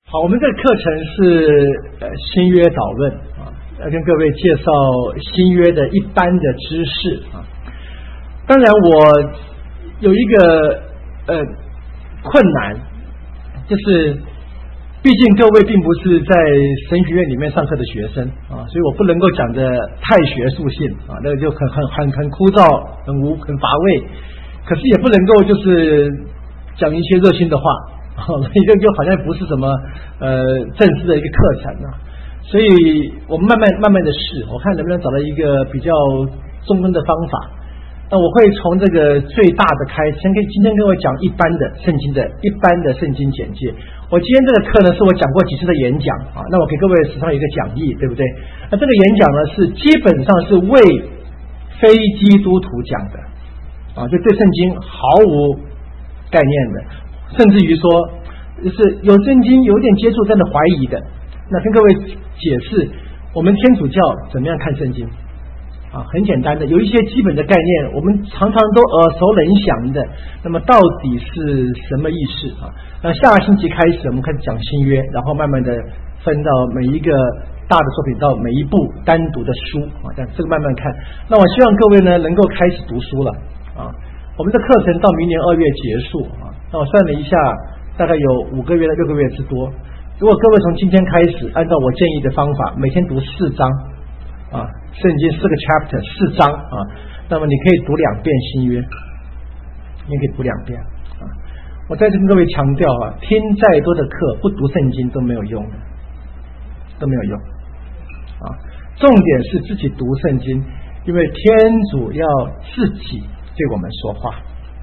好，我们这个课程是新约导论啊，要跟各位介绍新约的一般的知识啊。当然，我有一个困难，就是毕竟各位并不是在神学院里面上课的学生啊，所以我不能够讲的太学术性啊，那个就很枯燥、很乏味。可是也不能够就是讲一些热心的话。一个就好像不是什么正式的一个课程啊，所以我们慢慢的试，我看能不能找到一个比较中庸的方法。那我会从这个最大的开始，今天跟我讲一般的圣经简介。我今天这个课呢，是我讲过几次的演讲啊，那我给各位时常有一个讲义，对不对？那这个演讲呢，是基本上是为非基督徒讲的啊，就对圣经毫无概念的。甚至于说，就是有圣经有点接触但是怀疑的，那跟各位解释我们天主教怎么样看圣经啊，很简单的，有一些基本的概念，我们常常都耳熟能详的。那么到底是什么意思啊？那下个星期开始，我们开始讲新约，然后慢慢的分到每一个大的作品，到每一部单独的书啊，这个慢慢看。那我希望各位呢能够开始读书了啊。我们的课程到明年2月结束啊。那我算了一下，大概有5个月到6个月之多。如果各位从今天开始，按照我建议的方法，每天读4章啊，圣经4个 chapter 4章啊，那么你可以读2遍新约，你可以读2遍啊。我再次跟各位强调啊，听再多的课，不读圣经都没有用的，都没有用啊。重点是自己读圣经，因为天主要自己对我们说话。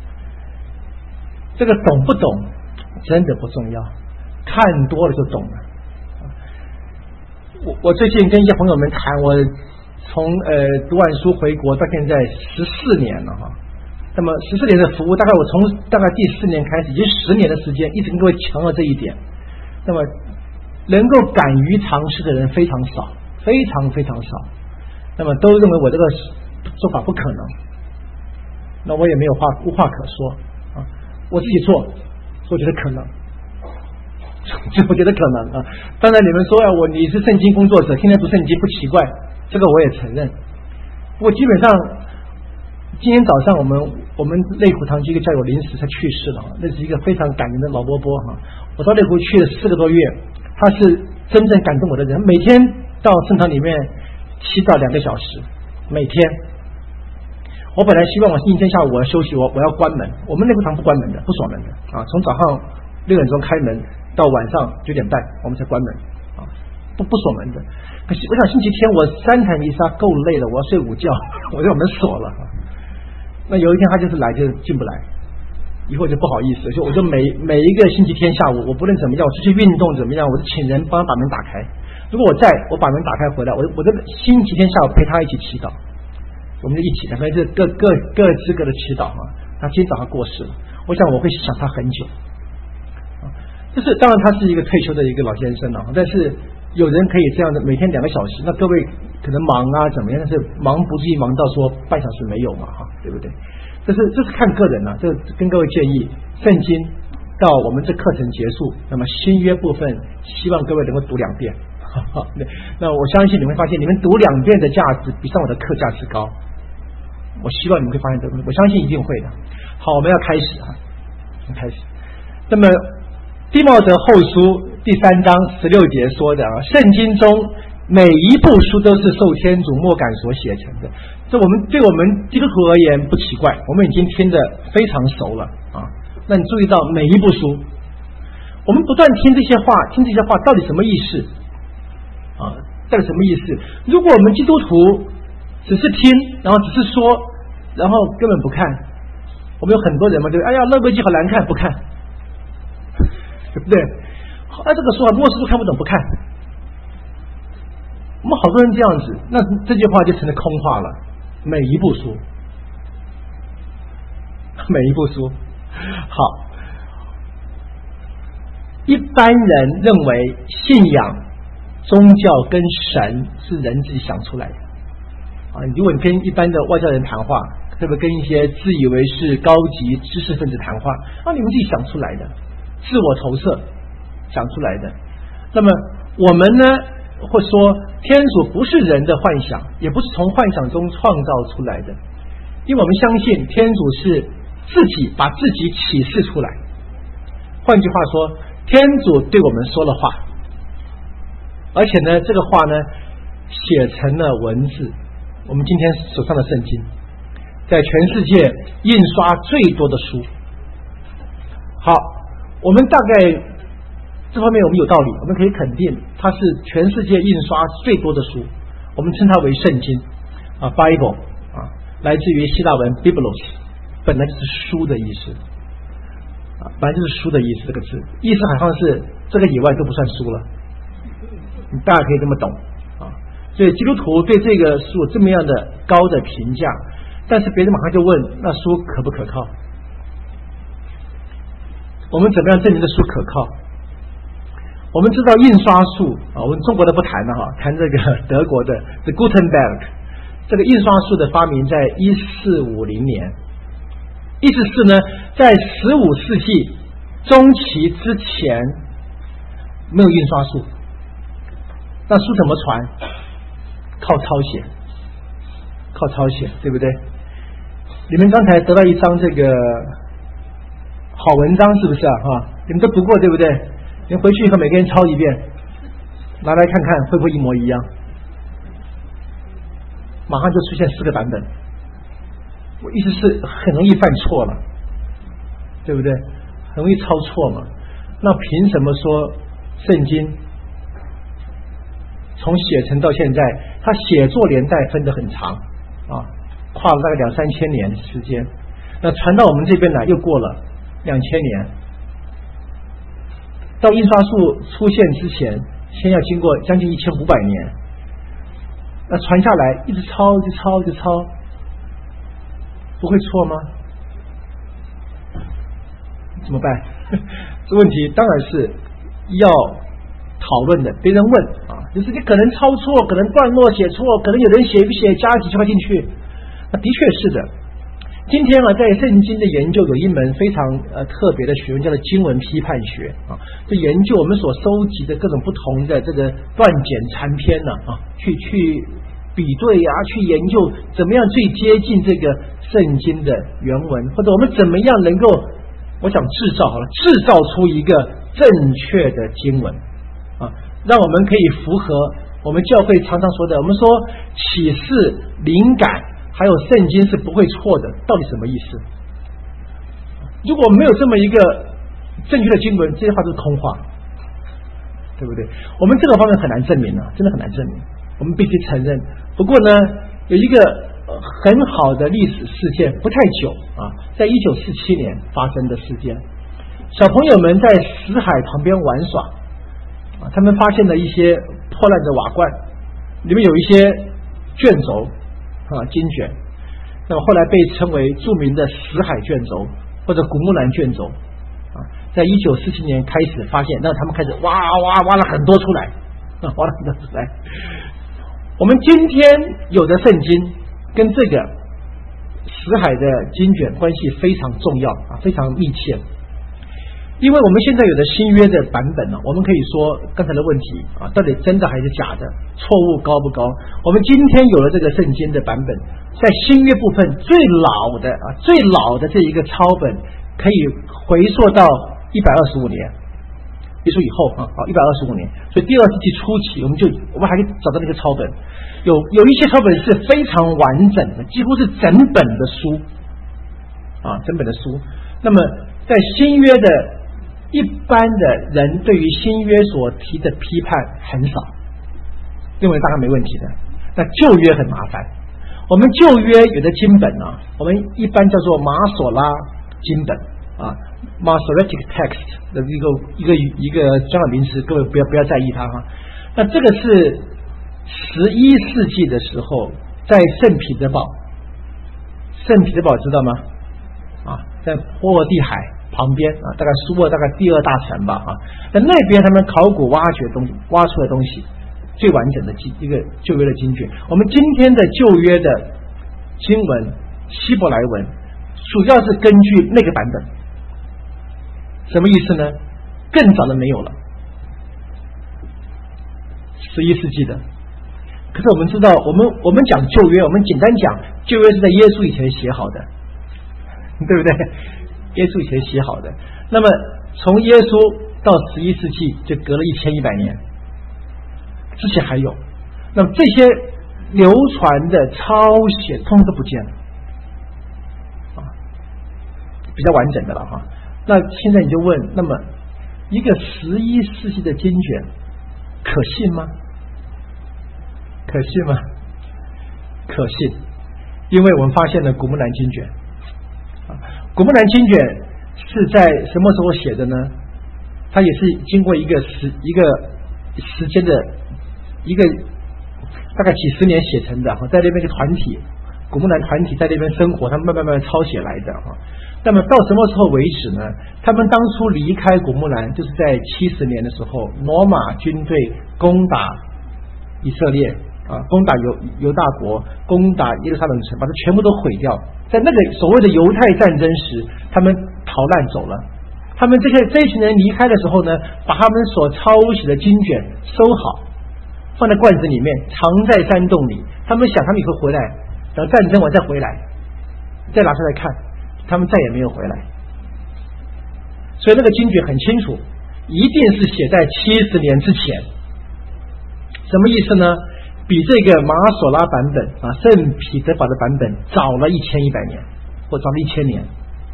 这个懂不懂真的不重要，看多了就懂了。我最近跟一些朋友们谈，我从读完书回国到现在14年了哈。那么14年的服务，大概我从大概第4年开始，已经10年的时间，一直跟各位强调这一点。那么能够敢于尝试的人非常少，非常非常少。那么都认为我这个说法不可能，那我也没有无话可说。我自己做，我觉得可能，我觉得可能啊。当然你们说你是圣经工作者，天天读圣经不奇怪，这个我也承认。不过基本上，今天早上我们内湖堂区一个教友临时他去世了，那是一个非常感人的老伯伯哈。我到内湖去了4个多月，他是真正感动我的人，每天到圣堂里面祈祷2个小时，每天。我本来希望我星期天下午我要休息，我要关门。我们内部堂不关门的，不锁门的啊，从早上6点钟开门到晚上9点半我们才关门啊，不锁门的。可是我想星期天我3台弥撒够累了，我要睡午觉，我就把门锁了。那有一天他就是来就进不来，以后就不好意思，我就每一个星期天下午，我不论怎么样，我出去运动怎么样，我就请人帮他把门打开。如果我在，我把门打开回来，我这星期天下午陪他一起祈祷。我们就一起两个人各自各的祈祷啊。他今天早上过世了，我想我会想他很久啊。就是当然他是一个退休的一个老先生啊，但是有人可以这样的每天2个小时，那各位可能忙啊怎么样，但是忙不至于忙到说半小时没有嘛哈，对不对？这是看个人啊。这跟各位建议，圣经到我们这课程结束，那么新约部分希望各位能够读2遍。那我相信你会发现，你们读2遍的价值比上我的课价值高。我希望你们会发现这个，我相信一定会的。好，我们要开始啊，开始。那么弟茂德后书第3章16节说的啊，圣经中每一部书都是受天主默感所写成的。这对我们基督徒而言不奇怪，我们已经听得非常熟了啊。那你注意到每一部书，我们不断听这些话到底什么意思啊？到底什么意思？如果我们基督徒只是听，然后只是说，然后根本不看。我们有很多人嘛，对，哎呀，乐贵记好难看，不看，对不对？这个说末世都看不懂，不看。我们好多人这样子，那这句话就成了空话了。每一部书，好。一般人认为信仰、宗教跟神是人自己想出来的。如果你跟一般的外教人谈话，特别跟一些自以为是高级知识分子谈话，你们自己想出来的，自我投射想出来的。 那么我们呢，会说天主不是人的幻想，也不是从幻想中创造出来的，因为我们相信天主是自己把自己启示出来。换句话说，天主对我们说了话，而且呢，这个话呢写成了文字。我们今天手上的圣经，在全世界印刷最多的书。好，我们大概这方面我们有道理，我们可以肯定它是全世界印刷最多的书，我们称它为圣经啊 ，Bible 啊，来自于希腊文 Biblos， 本来就是书的意思啊，本来就是书的意思，这个字意思好像是这个以外都不算书了，你大家可以这么懂啊。所以基督徒对这个书这么样的高的评价，但是别人马上就问，那书可不可靠？我们怎么样证明这书可靠？我们知道印刷术啊，我们中国的不谈了哈，谈这个德国的 The Gutenberg， 这个印刷术的发明在1450年，意思是呢，在15世纪中期之前没有印刷术，那书怎么传？靠抄写，靠抄写，对不对？你们刚才得到一张这个好文章，是不是啊？哈，你们都读过对不对？你回去以后每个人抄一遍，拿来看看会不会一模一样，马上就出现4个版本。我意思是很容易犯错了，对不对？很容易抄错嘛。那凭什么说圣经从写成到现在，它写作年代分得很长啊，跨了大概2-3千年的时间，那传到我们这边来又过了2000年，到印刷术出现之前，先要经过将近1500年，那传下来一直抄，一直抄，一直抄，不会错吗？怎么办？这问题当然是要讨论的，别人问啊，就是你可能抄错，可能段落写错，可能有人写一写加几句话进去，那的确是的。今天啊，在圣经的研究有一门非常特别的学问，叫做经文批判学啊，就研究我们所收集的各种不同的这个断简残篇呢啊，去比对啊，去研究怎么样最接近这个圣经的原文，或者我们怎么样能够，我想制造出一个正确的经文啊，让我们可以符合我们教会常常说的，我们说启示、灵感还有圣经是不会错的，到底什么意思？如果没有这么一个正确的经文，这些话都是空话，对不对？我们这个方面很难证明啊，真的很难证明，我们必须承认。不过呢，有一个很好的历史事件，不太久啊，在1947年发生的事件，小朋友们在死海旁边玩耍啊，他们发现了一些破烂的瓦罐，里面有一些卷轴啊，经卷，那么后来被称为著名的死海卷轴或者古木兰卷轴啊，在1947年开始发现，那他们开始挖了很多出来啊，挖了很多出来。我们今天有的圣经跟这个死海的经卷关系非常重要啊，非常密切。因为我们现在有的新约的版本呢，我们可以说刚才的问题啊，到底真的还是假的，错误高不高？我们今天有了这个圣经的版本，在新约部分最老的这一个抄本，可以回溯到125年，比如说以后啊，125年。所以第2世纪初期，我们还可以找到那个抄本，有一些抄本是非常完整的，几乎是整本的书啊，整本的书。那么在新约的一般的人对于新约所提的批判很少，认为大概没问题的。那旧约很麻烦，我们旧约有的经本啊，我们一般叫做马索拉经本啊 ，Masoretic text 的一个专有名词，各位不要在意它哈。那这个是11世纪的时候，在圣彼得堡知道吗？啊，在波罗的海旁边啊，大概苏俄大概第2大城吧啊，在那边他们考古挖出的东西最完整的一个旧约的经卷。我们今天的旧约的经文希伯来文主要是根据那个版本，什么意思呢？更早的没有了， 11世纪的。可是我们知道，我们讲旧约，我们简单讲旧约是在耶稣以前写好的，对不对？耶稣以前写好的。那么从耶稣到11世纪就隔了1100年，之前还有。那么这些流传的抄写通通都不见了啊，比较完整的了哈。那现在你就问，那么一个11世纪的经卷可信吗？可信吗？可信，因为我们发现了古木兰经卷啊，古木兰经卷是在什么时候写的呢？它也是经过一个时间的一个大概几十年写成的，在那边的团体，古木兰团体在那边生活，他们慢慢抄写来的哈。那么到什么时候为止呢？他们当初离开古木兰，就是在70年的时候，罗马军队攻打以色列啊，攻打犹大国，攻打耶路撒冷城，把它全部都毁掉。在那个所谓的犹太战争时，他们逃难走了。他们这一群人离开的时候呢，把他们所抄写的经卷收好，放在罐子里面，藏在山洞里。他们想，他们以后回来，等战争完再回来，再拿出来看。他们再也没有回来。所以那个经卷很清楚，一定是写在70年之前。什么意思呢？比这个马索拉版本啊，圣彼得堡的版本早了1100年，或早了1000年。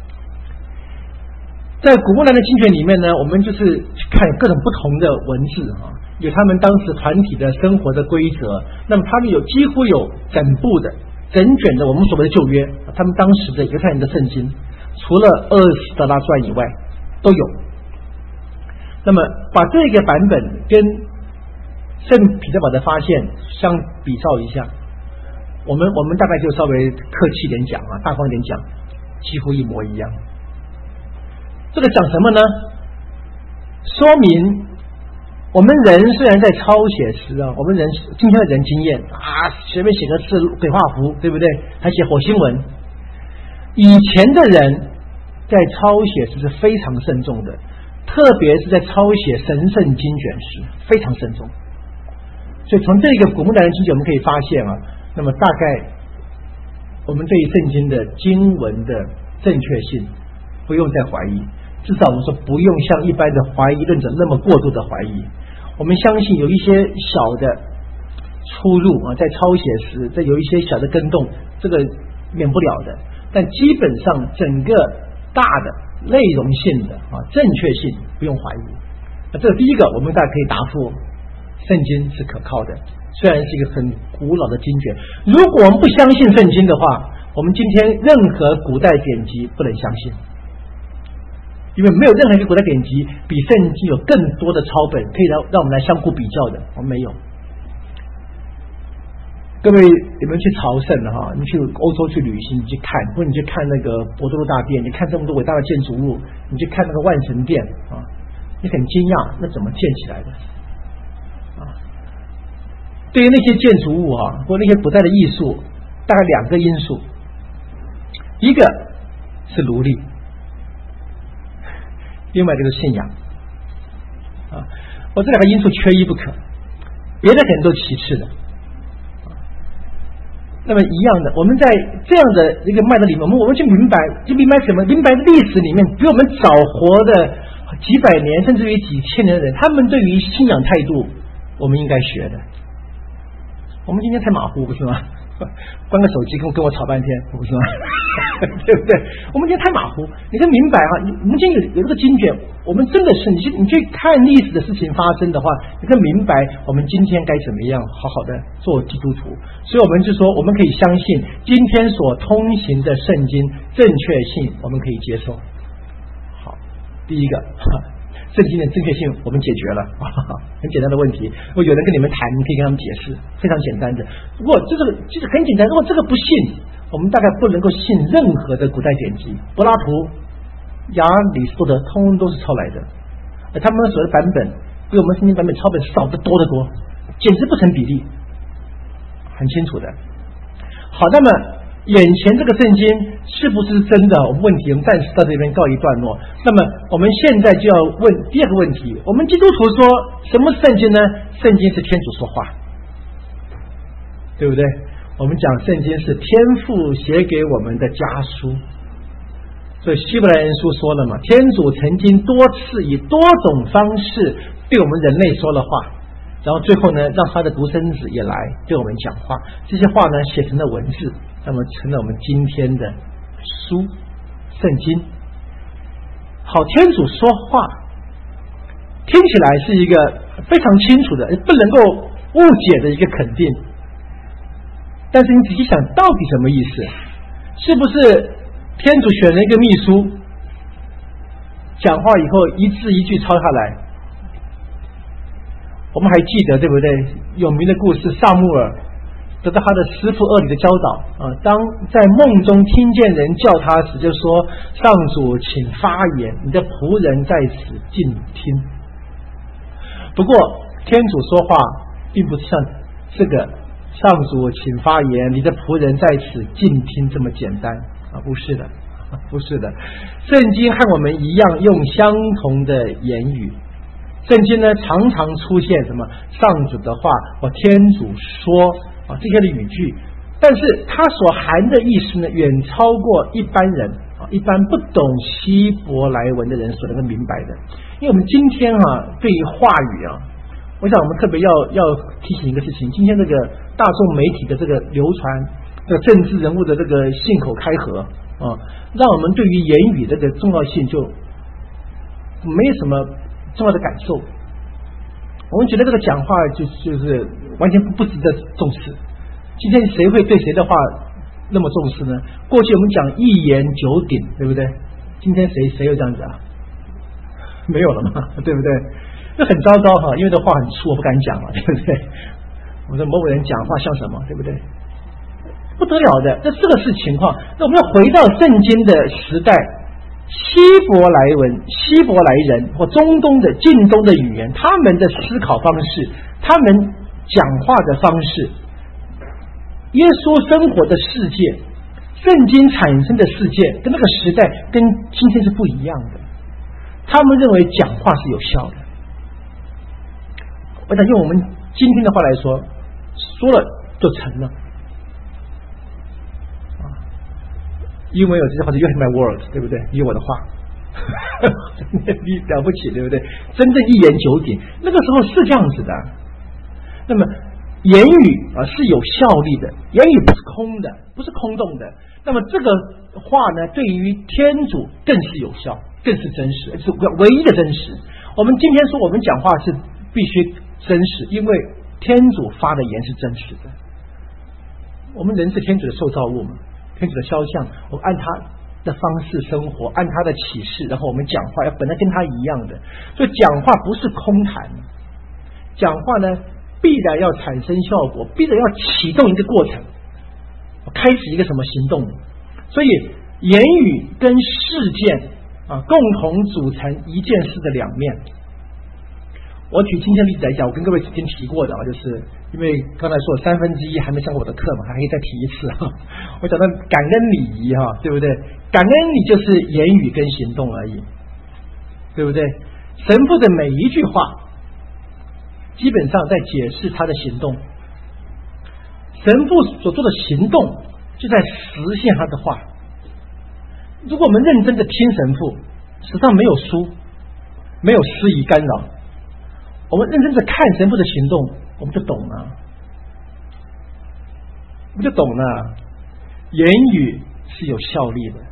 在古木兰的经卷里面呢，我们就是看各种不同的文字啊，有他们当时团体的生活的规则，那么他们几乎有整部的整卷的我们所谓的旧约，他们当时的犹太人的圣经，除了厄斯德拉传以外都有。那么把这个版本跟圣彼得堡的发现相比照一下，我们大概就稍微客气点讲啊，大方点讲，几乎一模一样。这个讲什么呢？说明我们人虽然在抄写诗啊，我们人今天的人经验啊，随便写个字鬼画符，对不对？还写火星文。以前的人在抄写诗是非常慎重的，特别是在抄写神圣经卷时非常慎重。所以从这个古木兰的经卷我们可以发现啊，那么大概我们对于圣经的经文的正确性不用再怀疑，至少我们说不用像一般的怀疑论者那么过度的怀疑。我们相信有一些小的出入啊，在抄写时这有一些小的更动，这个免不了的，但基本上整个大的内容性的啊正确性不用怀疑。那这第一个我们大家可以答复，圣经是可靠的，虽然是一个很古老的经卷。如果我们不相信圣经的话，我们今天任何古代典籍不能相信，因为没有任何一个古代典籍比圣经有更多的抄本可以让我们来相互比较的，我们没有。各位你们去朝圣了哈，你去欧洲去旅行，你去看，或者你去看那个博多禄大殿，你看这么多伟大的建筑物，你去看那个万神殿啊，你很惊讶那怎么建起来的啊？对于那些建筑物啊，或那些古代的艺术，大概两个因素，一个是奴隶，另外这个信仰啊，我这两个因素缺一不可，别的可能都其次的。那么一样的，我们在这样的一个脉络里面，我们去明白什么？明白历史里面比我们早活的几百年甚至于几千年的人，他们对于信仰态度，我们应该学的。我们今天太马虎，不是吗？关个手机跟我吵半天，不是吗？对不对？我们今天太马虎，你就明白啊！我们今天有这个经卷，我们真的是你去看历史的事情发生的话，你就明白我们今天该怎么样好好的做基督徒。所以我们就说，我们可以相信今天所通行的圣经正确性，我们可以接受。好，第一个。圣经的正确性我们解决了，很简单的问题。如果有人跟你们谈，你可以跟他们解释，非常简单的。如果这个其实很简单，如果这个不信，我们大概不能够信任何的古代典籍，柏拉图、亚里士多德通通都是抄来的，而他们所谓的版本比我们圣经版本抄本少得多得多，简直不成比例，很清楚的。好，那么眼前这个圣经是不是真的？我们问题我们暂时到这边告一段落。那么我们现在就要问第二个问题：我们基督徒说什么圣经呢？圣经是天主说话，对不对？我们讲圣经是天父写给我们的家书。所以希伯来人书说了嘛，天主曾经多次以多种方式对我们人类说了话，然后最后呢，让他的独生子也来对我们讲话。这些话呢，写成了文字，那么成了我们今天的书圣经。好，天主说话听起来是一个非常清楚的，不能够误解的一个肯定，但是你仔细想，到底什么意思？是不是天主选了一个秘书，讲话以后一字一句抄下来？我们还记得对不对？有名的故事，撒母耳得到他的师傅厄里的教导当在梦中听见人叫他时，就说：“上主，请发言，你的仆人在此静听。”不过天主说话并不是像这个“上主，请发言，你的仆人在此静听”这么简单不是的，不是的。圣经和我们一样用相同的言语。圣经呢，常常出现什么上主的话或天主说这些的语句，但是它所含的意思呢，远超过一般人一般不懂希伯来文的人所能够明白的。因为我们今天对于话语我想我们特别要提醒一个事情：今天这个大众媒体的这个流传，这个政治人物的这个信口开河让我们对于言语这个重要性就没有什么重要的感受。我们觉得这个讲话就是完全不值得重视。今天谁会对谁的话那么重视呢？过去我们讲一言九鼎，对不对？今天谁有这样子没有了嘛，对不对？这很糟糕因为这话很粗，我不敢讲了，对不对？我说某某人讲话像什么，对不对？不得了的，这个是情况。那我们要回到圣经的时代，希伯来文、希伯来人或中东的近东的语言，他们的思考方式，他们讲话的方式，耶稣生活的世界，圣经产生的世界，跟那个时代跟今天是不一样的。他们认为讲话是有效的。我想用我们今天的话来说，说了就成了。英文有这句话是 You have my words， 对不对？你有我的话你了不起，对不对？真正一言九鼎，那个时候是这样子的。那么言语是有效力的，言语不是空的，不是空洞的。那么这个话呢，对于天主更是有效，更是真实，是唯一的真实。我们今天说我们讲话是必须真实，因为天主发的言是真实的。我们人是天主的受造物嘛，天主的肖像，我们按他的方式生活，按他的启示，然后我们讲话要本来跟他一样的。所以讲话不是空谈，讲话呢必然要产生效果，必然要启动一个过程，开始一个什么行动。所以言语跟事件共同组成一件事的两面。我举今天例子来讲，我跟各位之前提过的就是因为刚才说1/3还没上过我的课嘛，还可以再提一次我讲到感恩礼仪对不对？感恩礼就是言语跟行动而已，对不对？神父的每一句话基本上在解释他的行动，神父所做的行动就在实现他的话。如果我们认真的听神父，实际上没有书，没有司仪干扰，我们认真的看神父的行动，我们就懂了，言语是有效力的。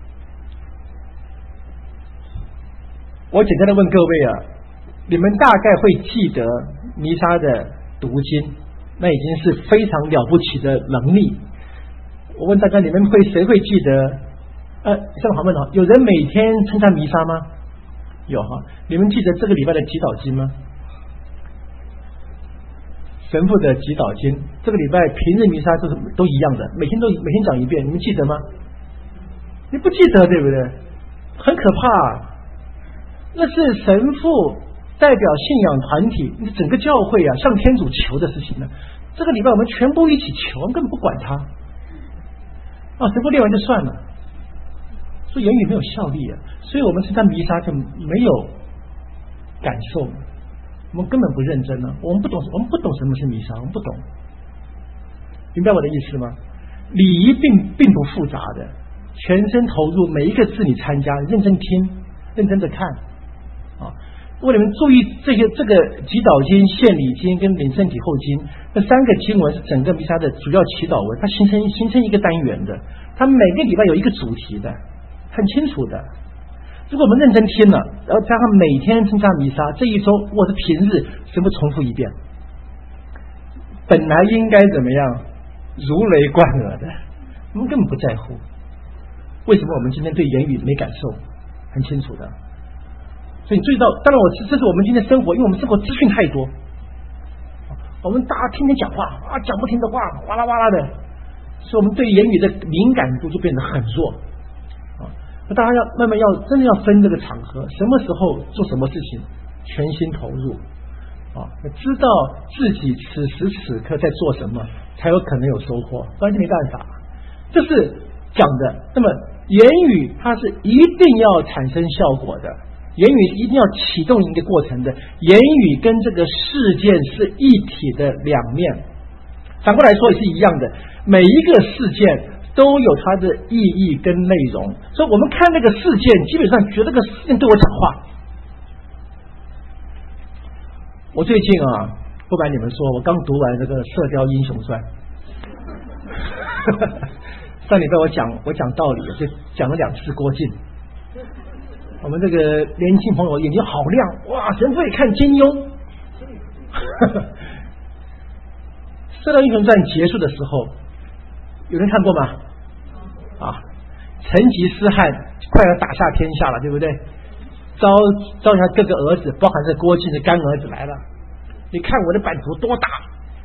我简单的问各位你们大概会记得弥撒的读经，那已经是非常了不起的能力。我问大家，你们谁会记得这个好问有人每天参加弥撒吗？有你们记得这个礼拜的祈祷经吗？神父的祈祷经，这个礼拜平日弥撒都一样的，每天讲一遍，你们记得吗？你不记得，对不对？很可怕那是神父代表信仰团体，整个教会向天主求的事情呢。这个礼拜我们全部一起求，根本不管他。 神父念完就算了，所以言语没有效力啊，所以我们参加弥撒就没有感受，我们根本不认真了，我们不懂什么是弥撒，我们不懂，明白我的意思吗？礼仪并不复杂的，全身投入，每一个字你参加，认真听，认真的看啊。为你们注意这个祈祷经、献礼经跟领圣体后经，这3个经文是整个弥撒的主要祈祷文，它形成一个单元的，它每个礼拜有一个主题的，很清楚的。如果我们认真听了，然后加上每天参加弥撒，这一周或者平日全部重复一遍，本来应该怎么样？如雷贯耳的，我们根本不在乎。为什么我们今天对言语没感受？很清楚的。所以你注意到，当然这是我们今天生活，因为我们生活资讯太多，我们大家天天讲话啊，讲不停的话，哇啦哇啦的，所以我们对言语的敏感度就变得很弱啊。那大家要慢慢真的要分这个场合，什么时候做什么事情，全心投入啊，知道自己此时此刻在做什么，才有可能有收获，不然就没办法。这是讲的。那么言语它是一定要产生效果的，言语是一定要启动一个过程的，言语跟这个事件是一体的两面，反过来说也是一样的，每一个事件都有它的意义跟内容，所以我们看那个事件，基本上觉得这个事件对我讲话。我最近不瞒你们说，我刚读完这个《射雕英雄传》上礼拜我讲道理，就讲了2次郭靖。我们这个年轻朋友眼睛好亮，哇，神会看金庸。射雕英雄传结束的时候，有人看过吗？成吉思汗快要打下天下了，对不对？招下各个儿子，包含这郭靖的干儿子来了。你看我的版图多大，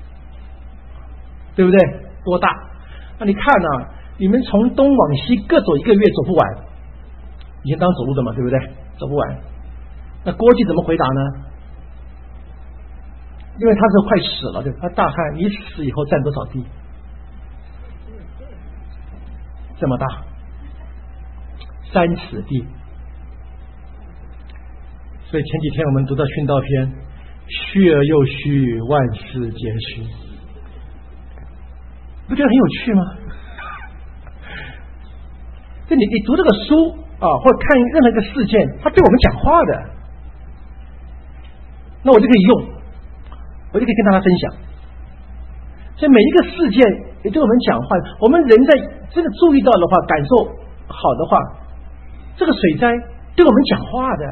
对不对？多大？那你看你们从东往西各走1个月走不完，以前当走路的嘛，对不对？走不完。那郭靖怎么回答呢？因为他是快死了，对吧？他大汉，你死以后占多少地？这么大，3尺地。所以前几天我们读到训道篇，虚而又虚，万事皆虚，不觉得很有趣吗？就你读这个书或者看任何一个事件，它对我们讲话的，那我就可以用，我就可以跟大家分享。所以每一个事件也对我们讲话，我们人在真的注意到的话，感受好的话，这个水灾对我们讲话的。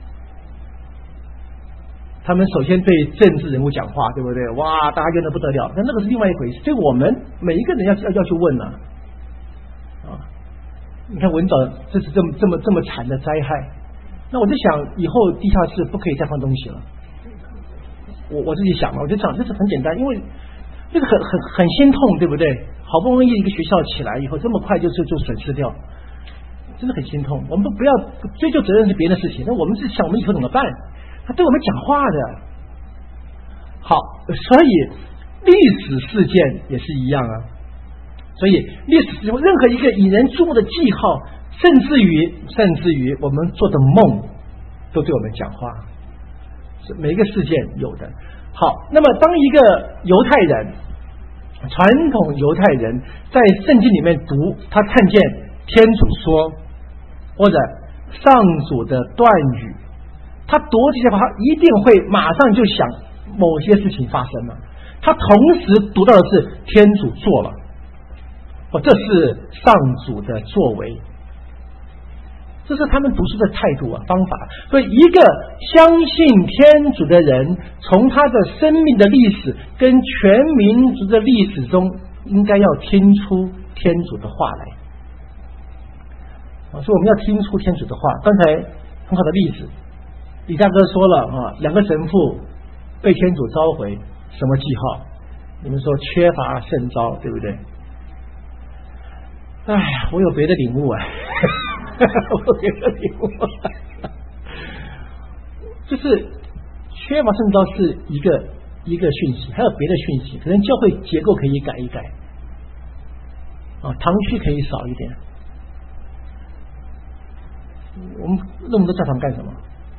他们首先对政治人物讲话，对不对？哇，大家怨得不得了，但那个是另外一回事。所以我们每一个人要去问你看文藻这是这么惨的灾害，那我就想以后地下室不可以再放东西了。我自己想嘛，我就想这是很简单，因为这个很心痛，对不对？好不容易一个学校起来以后，这么快就损失掉，真的很心痛。我们不要追究责任是别人的事情，那我们是想我们以后怎么办？他对我们讲话的。好，所以历史事件也是一样所以历史事件任何一个引人注目的记号，甚至于我们做的梦都对我们讲话，每一个事件有的。好，那么当一个犹太人，传统犹太人在圣经里面读，他看见天主说或者上主的断语，他读这些话，他一定会马上就想某些事情发生了，他同时读到的是天主做了，这是上主的作为，这是他们读书的态度方法。所以一个相信天主的人，从他的生命的历史跟全民族的历史中，应该要听出天主的话来。所以我们要听出天主的话。刚才很好的例子，李大哥说了2个神父被天主召回，什么记号？你们说缺乏圣召，对不对？我有别的领悟我有别的领悟就是缺乏圣召是一个讯息，还有别的讯息，可能教会结构可以改一改。 堂区可以少一点。我们那么多教堂干什么？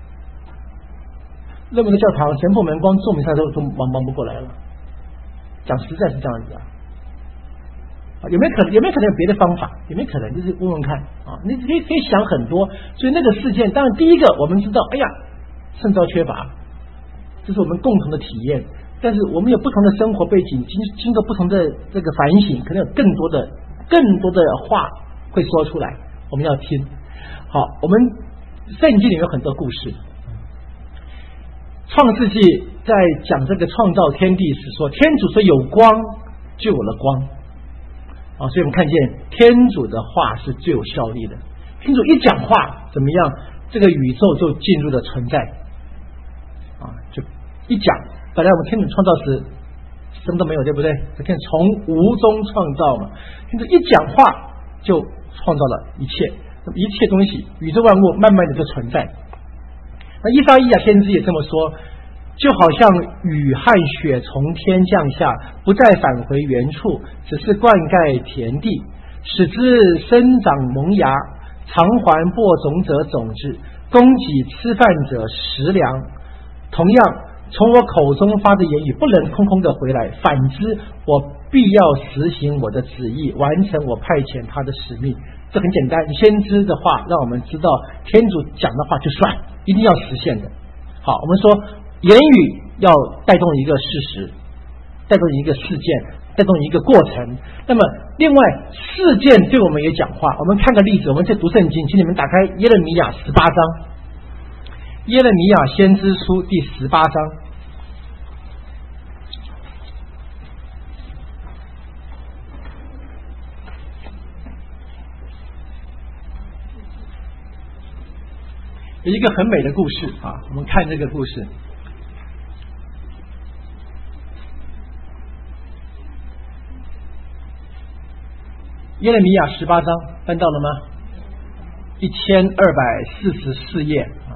那么多教堂，神父们光做弥撒都忙不过来了。讲实在是这样子啊。有没有可能有别的方法？有没有可能就是问问看啊？你可以想很多。所以那个事件，当然第一个我们知道，哎呀，圣召缺乏，这是我们共同的体验。但是我们有不同的生活背景，经过不同的这个反省，可能有更多的话会说出来，我们要听。好，我们圣经里有很多故事。创世纪在讲这个创造天地时说，天主说有光，就有了光。所以我们看见天主的话是最有效力的。天主一讲话，怎么样？这个宇宙就进入了存在。就一讲，本来我们天主创造时什么都没有，对不对？看从无中创造嘛，天主一讲话就创造了一切，一切东西，宇宙万物慢慢的就存在。那以赛亚先知也这么说，就好像雨和雪从天降下，不再返回原处，只是灌溉田地，使之生长萌芽，偿还播种者种子，供给吃饭者食粮。同样，从我口中发的言语不能空空的回来，反之，我必要实行我的旨意，完成我派遣他的使命。这很简单，先知的话让我们知道，天主讲的话就算一定要实现的。好，我们说言语要带动一个事实，带动一个事件，带动一个过程。那么另外事件对我们也讲话。我们看个例子，我们在读圣经，请你们打开耶勒米亚18章，耶勒米亚先知书第18章。有一个很美的故事啊，我们看这个故事。耶勒米亚18章翻到了吗？1244页啊。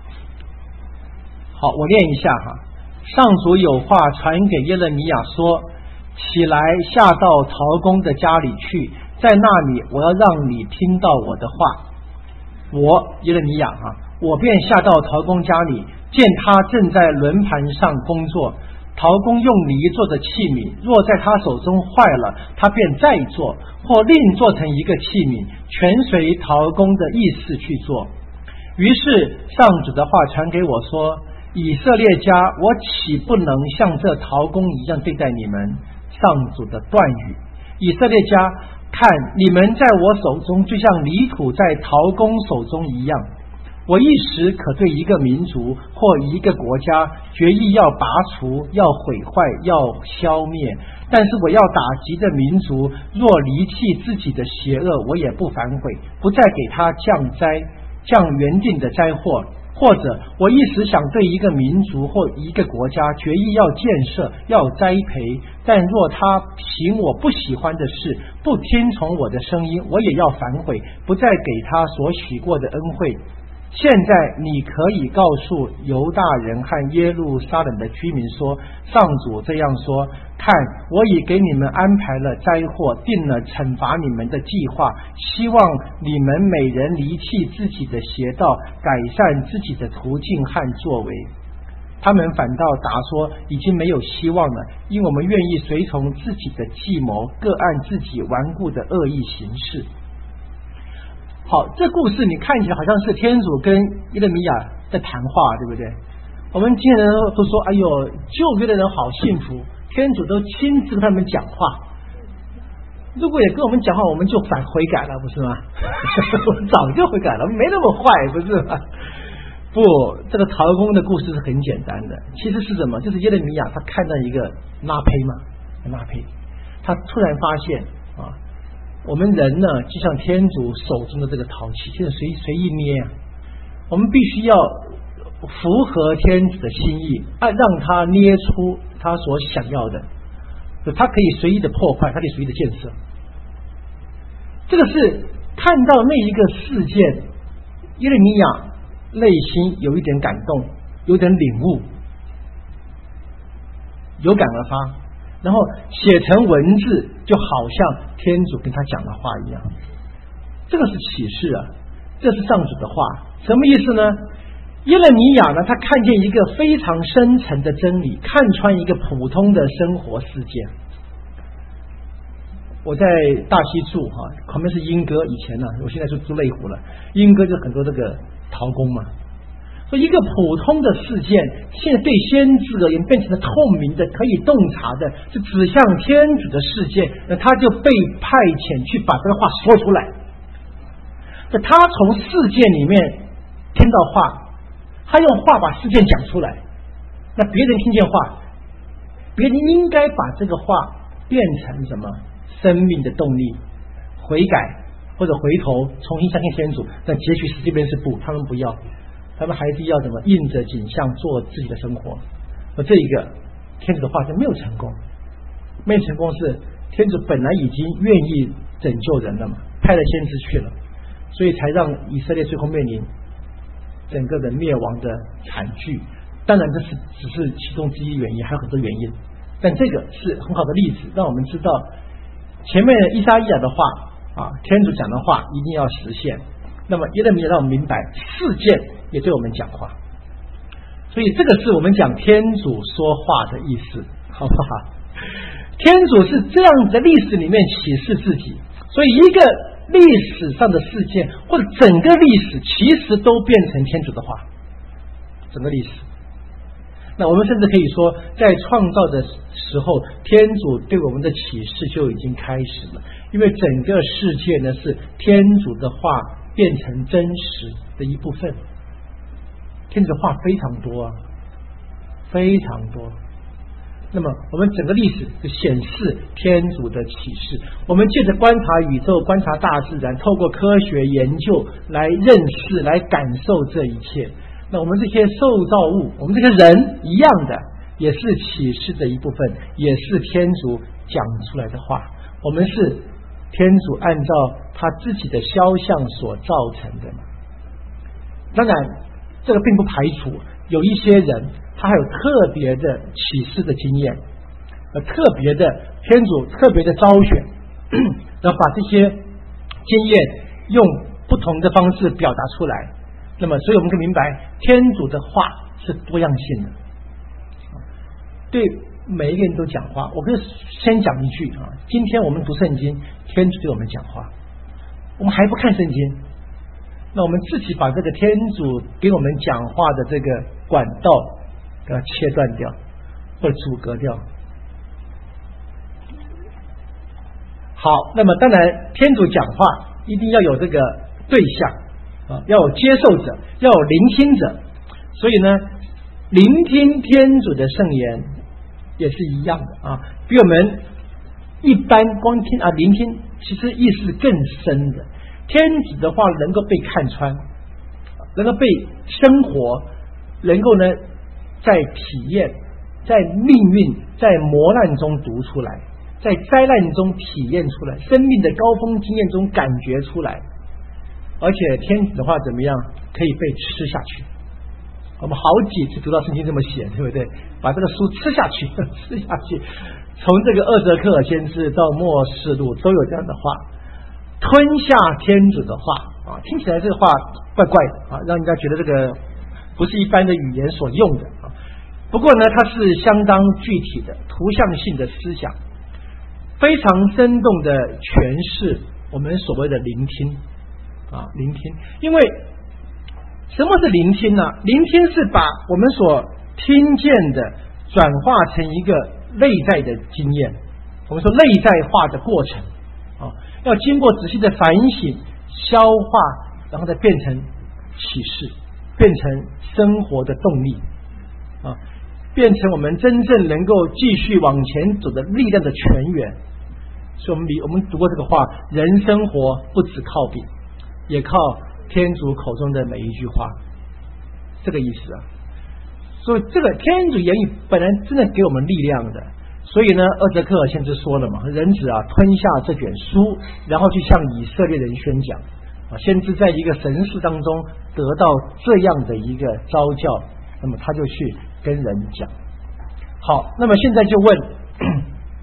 好，我念一下哈。上主有话传给耶勒米亚说：起来，下到陶工的家里去，在那里我要让你听到我的话。我耶勒米亚我便下到陶工家里，见他正在轮盘上工作。陶工用泥做的器皿，若在他手中坏了，他便再做，或另做成一个器皿，全随陶工的意思去做。于是上主的话传给我说：以色列家，我岂不能像这陶工一样对待你们？上主的断语。以色列家，看，你们在我手中就像泥土在陶工手中一样。我一时可对一个民族或一个国家决意要拔除，要毁坏，要消灭，但是我要打击的民族若离弃自己的邪恶，我也不反悔，不再给他降灾，降原定的灾祸。或者我一时想对一个民族或一个国家决意要建设，要栽培，但若他行我不喜欢的事，不听从我的声音，我也要反悔，不再给他所许过的恩惠。现在你可以告诉犹大人和耶路撒冷的居民说，上主这样说：看，我已给你们安排了灾祸，定了惩罚你们的计划，希望你们每人离弃自己的邪道，改善自己的途径和作为。他们反倒答说，已经没有希望了，因我们愿意随从自己的计谋，各按自己顽固的恶意行事。好，这故事你看起来好像是天主跟耶勒米亚在谈话，对不对？我们今天都说，哎呦，旧约的人好幸福，天主都亲自跟他们讲话。如果也跟我们讲话，我们就悔改了，不是吗？我们早就悔改了，没那么坏，不是吗？不，这个陶工的故事是很简单的，其实是什么？就是耶勒米亚他看到一个拉胚嘛，拉胚，他突然发现我们人呢，就像天主手中的这个陶器，现在随意捏我们必须要符合天主的心意，让他捏出他所想要的。他可以随意的破坏，他可以随意的建设。这个是看到那一个事件，耶勒米亚内心有一点感动，有点领悟，有感而发。 然后写成文字，就好像天主跟他讲的话一样。这个是启示啊，这是上主的话。什么意思呢？耶勒米亚呢，他看见一个非常深层的真理，看穿一个普通的生活事件。我在大溪住旁边是莺歌，以前呢，我现在是住内湖了。莺歌就很多这个陶工嘛，所以一个普通的事件，现在对先知而言变成了透明的、可以洞察的，是指向天主的事件，那他就被派遣去把这个话说出来。那他从事件里面听到话，他用话把事件讲出来。那别人听见话，别人应该把这个话变成什么？生命的动力，悔改或者回头重新相信天主。但结局是这边是不，他们不要，他们还是要什么印着景象做自己的生活。而这一个天主的话就没有成功，没有成功是天主本来已经愿意拯救人了嘛，派了先知去了，所以才让以色列最后面临整个的灭亡的惨剧。当然这是只是其中之一原因，还有很多原因，但这个是很好的例子，让我们知道前面以赛亚的话天主讲的话一定要实现。那么耶勒米亚让我们明白事件也对我们讲话，所以这个是我们讲天主说话的意思，好不好？天主是这样的历史里面启示自己，所以一个历史上的事件或者整个历史其实都变成天主的话，整个历史。那我们甚至可以说，在创造的时候，天主对我们的启示就已经开始了，因为整个世界呢是天主的话变成真实的一部分。天主的话非常多啊，非常多。那么我们整个历史就显示天主的启示，我们借着观察宇宙、观察大自然，透过科学研究来认识、来感受这一切。那我们这些受造物，我们这个人一样的，也是启示的一部分，也是天主讲出来的话。我们是天主按照他自己的肖像所造成的嘛。当然这个并不排除有一些人他还有特别的启示的经验，特别的天主特别的招选，然后把这些经验用不同的方式表达出来。那么所以我们可以明白天主的话是多样性的，对每一个人都讲话。我可以先讲一句今天我们读圣经，天主对我们讲话，我们还不看圣经，那我们自己把这个天主给我们讲话的这个管道给它切断掉或者阻隔掉。好，那么当然天主讲话一定要有这个对象要有接受者，要有聆听者。所以呢，聆听天主的圣言也是一样的比我们一般光听聆听其实意思更深的。天主的话能够被看穿，能够被生活，能够呢在体验、在命运、在磨难中读出来，在灾难中体验出来，生命的高峰经验中感觉出来。而且天主的话怎么样可以被吃下去？我们好几次读到圣经这么写，对不对？把这个书吃下去，吃下去。从这个厄泽克尔先知到末世录都有这样的话，吞下天主的话听起来这个话怪怪的让人家觉得这个不是一般的语言所用的不过呢，它是相当具体的图像性的思想，非常生动的诠释我们所谓的聆听聆听。因为什么是聆听呢？聆听是把我们所听见的转化成一个内在的经验，我们说内在化的过程要经过仔细的反省、消化，然后再变成启示，变成生活的动力变成我们真正能够继续往前走的力量的泉源。所以我们读过这个话，人生活不只靠笔，也靠天主口中的每一句话，这个意思所以这个天主言语本来真的给我们力量的。所以呢，厄泽克尔先知说了嘛，人子吞下这卷书，然后去向以色列人宣讲先知在一个神事当中得到这样的一个召教，那么他就去跟人讲。好，那么现在就问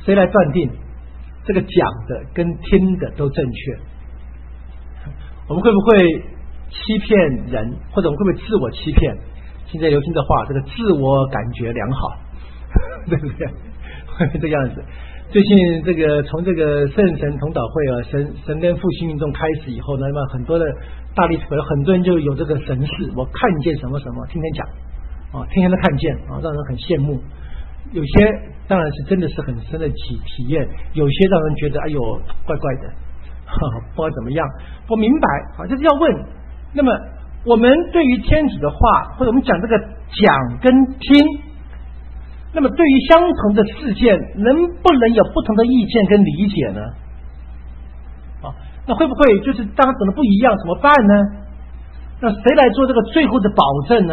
谁来断定这个讲的跟听的都正确？我们会不会欺骗人，或者我们会不会自我欺骗？现在流行的话，这个自我感觉良好，对不对？会这个样子。最近这个从这个圣神同祷会啊，神跟复兴运动开始以后呢，那么很多的大力士，很多人就有这个神视，我看见什么什么，天天讲啊，天天都看见啊，让人很羡慕。有些当然是真的是很深的体验，有些让人觉得哎呦怪怪的，不知道怎么样。我明白啊，就是要问，那么我们对于天主的话，或者我们讲这个讲跟听，那么对于相同的事件，能不能有不同的意见跟理解呢？啊，那会不会就是大家讲的不一样，怎么办呢？那谁来做这个最后的保证呢？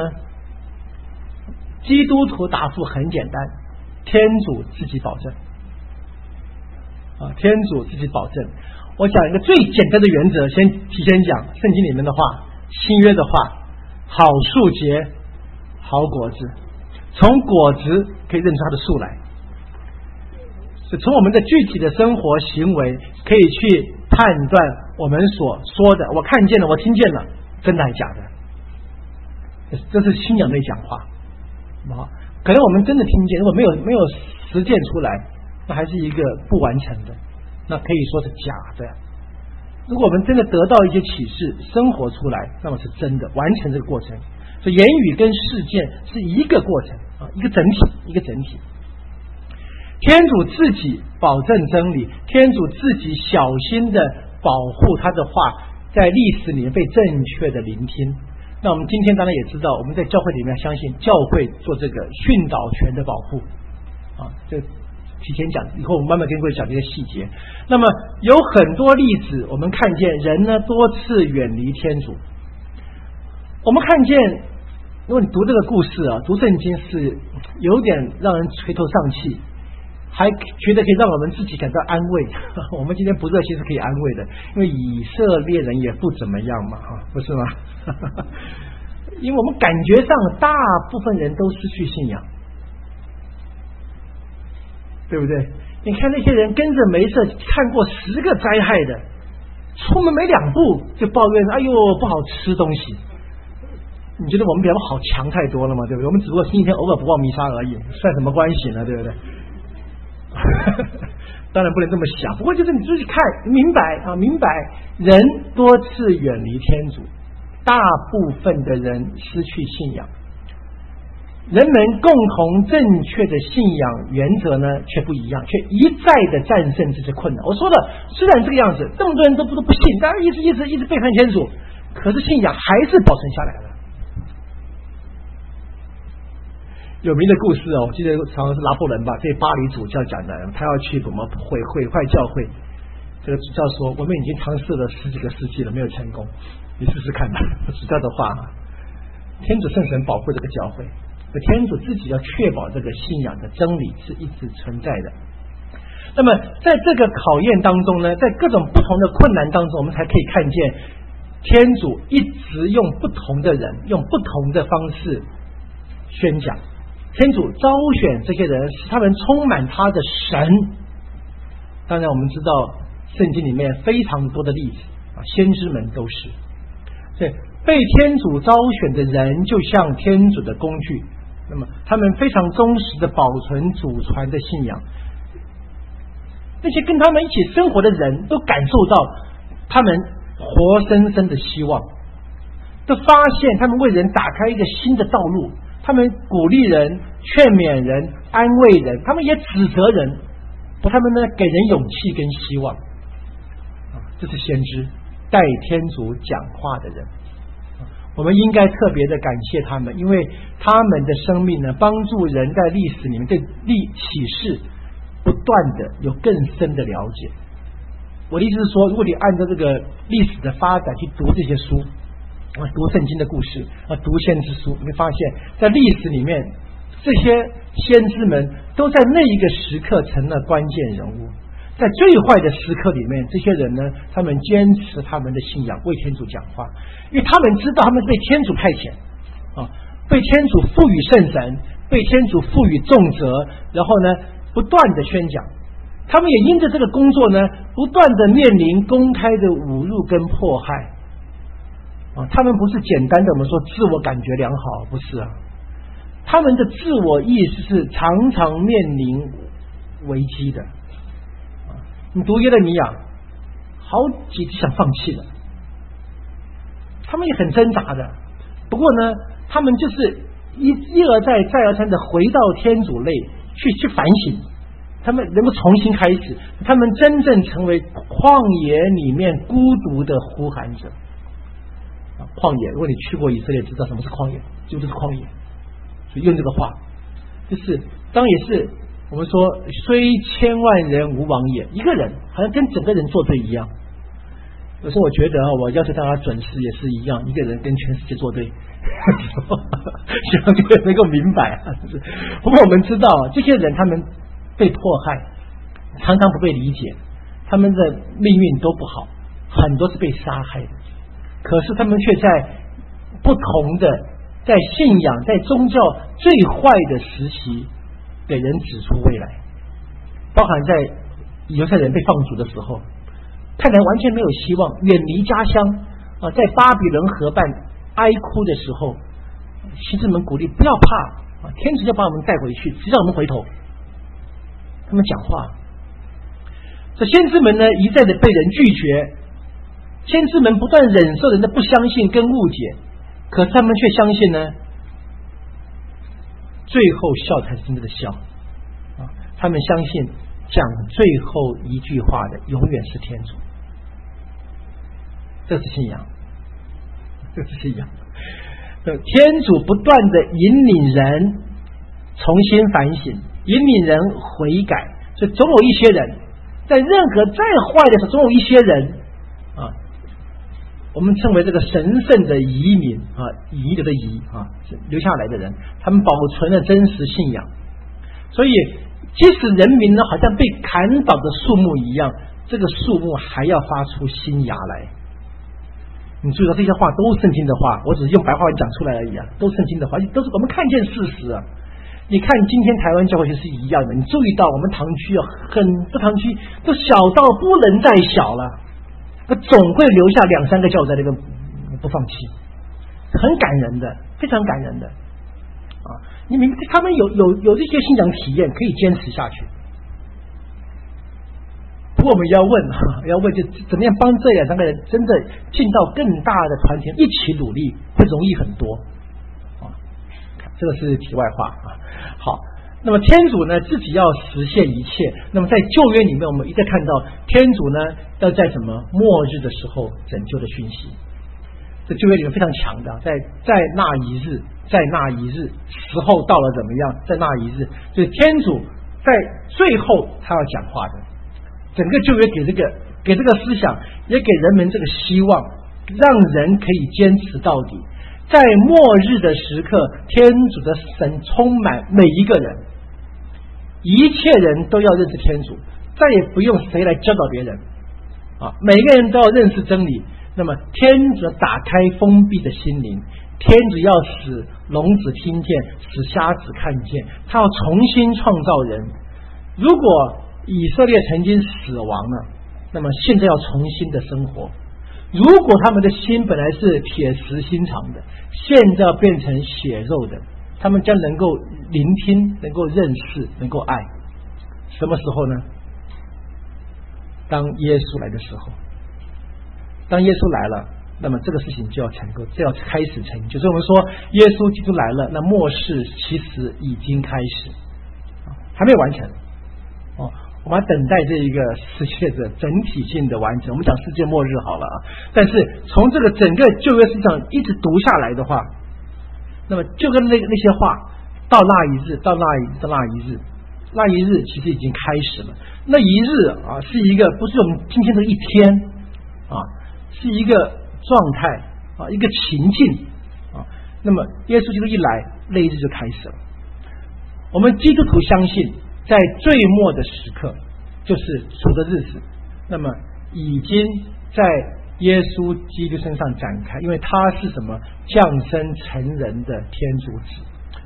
基督徒答复很简单，天主自己保证。啊，天主自己保证。我讲一个最简单的原则，先提前讲圣经里面的话，新约的话，好树结好果子，从果子可以认出它的树来。是从我们的具体的生活行为可以去判断我们所说的，我看见了，我听见了，真的还是假的。这是信仰类讲话。可能我们真的听见，如果没有实践出来，那还是一个不完成的，那可以说是假的。如果我们真的得到一些启示，生活出来，那么是真的完成这个过程。所以言语跟事件是一个过程啊，一个整体。天主自己保证真理，天主自己小心的保护他的话在历史里面被正确的聆听。那我们今天当然也知道，我们在教会里面相信教会做这个训导权的保护啊，这提前讲，以后我们慢慢跟各位讲这些细节。那么有很多例子，我们看见人呢多次远离天主。我们看见，如果你读这个故事啊，读圣经是有点让人垂头丧气，还觉得可以让我们自己感到安慰。我们今天不热心是可以安慰的，因为以色列人也不怎么样嘛，不是吗？因为我们感觉上大部分人都失去信仰，对不对？你看那些人跟着梅瑟看过10个灾害的，出门没2步就抱怨，哎呦不好吃东西。你觉得我们比他们好强太多了吗？对不对？我们只不过星期天偶尔不报弥撒而已，算什么关系呢？对不对？当然不能这么想，不过就是你自己看明白人多次远离天主，大部分的人失去信仰，人们共同正确的信仰原则呢却不一样，却一再的战胜这些困难。我说了，虽然这个样子，这么多人都不信，大家一直背叛天主，可是信仰还是保存下来了。有名的故事哦，我记得常常是拿破仑吧，这巴黎主教讲的，他要去怎么毁坏教会。这个主教说，我们已经尝试了10几个世纪了，没有成功，你试试看吧。主教的话，天主圣神保护这个教会，天主自己要确保这个信仰的真理是一直存在的。那么在这个考验当中呢，在各种不同的困难当中，我们才可以看见天主一直用不同的人，用不同的方式宣讲。天主招选这些人，使他们充满他的神。当然我们知道圣经里面非常多的例子啊，先知们都是。所以被天主招选的人就像天主的工具，那么他们非常忠实的保存祖传的信仰。那些跟他们一起生活的人都感受到他们活生生的希望，都发现他们为人打开一个新的道路，他们鼓励人、劝勉人、安慰人，他们也指责人，他们呢给人勇气跟希望。这是先知，代天主讲话的人。我们应该特别的感谢他们，因为他们的生命呢，帮助人在历史里面对启示不断的有更深的了解。我的意思是说，如果你按照这个历史的发展去读这些书，读圣经的故事，读先知书，你会发现在历史里面，这些先知们都在那一个时刻成了关键人物。在最坏的时刻里面，这些人呢，他们坚持他们的信仰，为天主讲话，因为他们知道他们是被天主派遣被天主赋予圣神，被天主赋予重责，然后呢不断的宣讲。 他们也因着这个工作呢，不断的面临公开的侮辱跟迫害啊。他们不是简单的我们说自我感觉良好，不是啊，他们的自我意识是常常面临危机的啊。你读耶勒米亚，好几次想放弃了，他们也很挣扎的。不过呢，他们就是一而再再而三的回到天主内去反省，他们能够重新开始，他们真正成为旷野里面孤独的呼喊者啊。旷野，如果你去过以色列，知道什么是旷野，就是旷野。所以用这个话，就是当也是我们说虽千万人吾往也，一个人好像跟整个人作对一样。有时候我觉得我要求大家准时也是一样，一个人跟全世界作对，希望各位能够明白啊。不过我们知道这些人他们被迫害，常常不被理解，他们的命运都不好，很多是被杀害的。可是他们却在不同的在信仰在宗教最坏的时期给人指出未来，包含在以犹太人被放逐的时候，看来完全没有希望，远离家乡啊，在巴比伦河畔哀哭的时候，先知们鼓励不要怕啊，天主要把我们带回去，只让我们回头。他们讲话，这先知们呢一再的被人拒绝，先知们不断忍受人的不相信跟误解，可是他们却相信呢，最后笑才是真正的笑啊！他们相信讲最后一句话的永远是天主，这是信仰，这是信仰。天主不断的引领人重新反省，引领人悔改，所以总有一些人在任何再坏的时候，总有一些人啊，我们称为这个神圣的遗民啊，遗留的遗啊，留下来的人，他们保存了真实信仰。所以即使人民呢好像被砍倒的树木一样，这个树木还要发出新芽来。你注意到这些话都是圣经的话，我只是用白话文讲出来而已啊，都是圣经的话，都是我们看见事实啊。你看今天台湾教会就是一样的，你注意到我们堂区啊，很多堂区都小到不能再小了，那总会留下2-3个教在那个不放弃，很感人的，非常感人的啊！你明白他们有这些信仰体验，可以坚持下去。不过我们要问，就怎么样帮这2-3个人真的进到更大的团体，一起努力会容易很多啊！这个是题外话啊。好，那么天主呢自己要实现一切。那么在旧约里面，我们一再看到天主呢要在什么末日的时候拯救的讯息。这旧约里面非常强的，在那一日，在那一日，时候到了怎么样？在那一日，所以天主在最后他要讲话的。整个旧约给这个思想，也给人们这个希望，让人可以坚持到底。在末日的时刻，天主的神充满每一个人，一切人都要认识天主，再也不用谁来教导别人啊！每个人都要认识真理。那么天主打开封闭的心灵，天主要使聋子听见，使瞎子看见，他要重新创造人。如果以色列曾经死亡了，那么现在要重新的生活。如果他们的心本来是铁石心肠的，现在要变成血肉的，他们将能够聆听，能够认识，能够爱。什么时候呢？当耶稣来的时候。当耶稣来了，那么这个事情就要成功，就要开始成就。所以我们说耶稣基督来了，那末世其实已经开始，还没有完成哦。我们要等待这一个世界的整体性的完成。我们讲世界末日好了啊，但是从这个整个旧约思想一直读下来的话，那么就跟那些话，到那一日，到那一日其实已经开始了。那一日啊，是一个不是我们今天的一天啊，是一个状态啊，一个情境啊。那么耶稣基督一来，那一日就开始了。我们基督徒相信，在最末的时刻，就是主的日子，那么已经在耶稣基督身上展开，因为他是什么降生成人的天主子，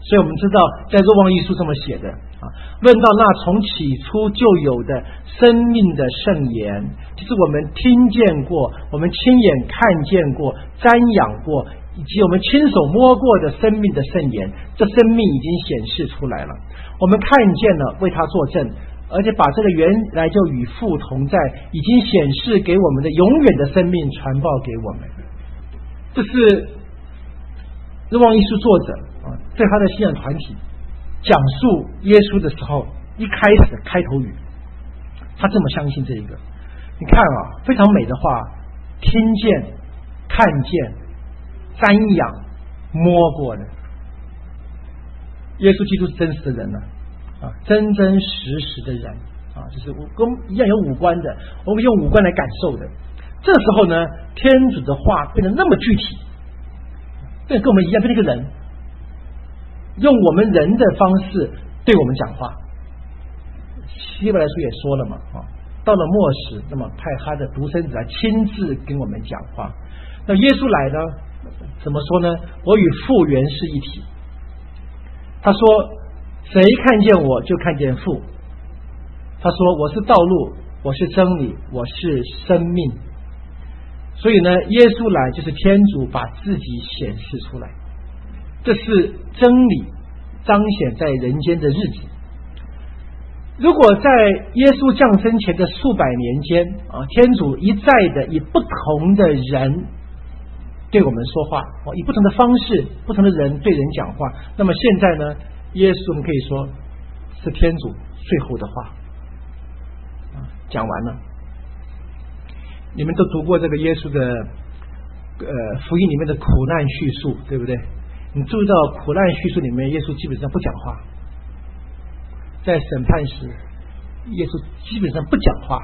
所以我们知道在若望一书这么写的论到那从起初就有的生命的圣言，就是我们听见过，我们亲眼看见过，瞻仰过，以及我们亲手摸过的生命的圣言，这生命已经显示出来了，我们看见了，为他作证，而且把这个原来就与父同在，已经显示给我们的永远的生命传报给我们。这是若望一书作者在他的信仰团体讲述耶稣的时候一开始的开头语，他这么相信这一个。你看非常美的话，听见、看见、瞻仰、摸过的。耶稣基督是真实的人呢，真真实实的人就是跟一样有五官的，我们用五官来感受的。这时候呢，天主的话变得那么具体，变得跟我们一样，变成一个人，用我们人的方式对我们讲话。希伯来书也说了嘛，到了末时，那么派他的独生子来亲自跟我们讲话。那耶稣来呢，怎么说呢？我与父原是一体。他说谁看见我就看见父。他说我是道路，我是真理，我是生命。所以呢，耶稣来就是天主把自己显示出来，这是真理彰显在人间的日子。如果在耶稣降生前的数百年间天主一再的以不同的人对我们说话，以不同的方式，不同的人对人讲话，那么现在呢，耶稣我们可以说是天主最后的话讲完了。你们都读过这个耶稣的福音里面的苦难叙述，对不对？你注意到苦难叙述里面，耶稣基本上不讲话，在审判时耶稣基本上不讲话。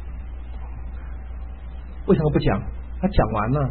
为什么不讲？他讲完了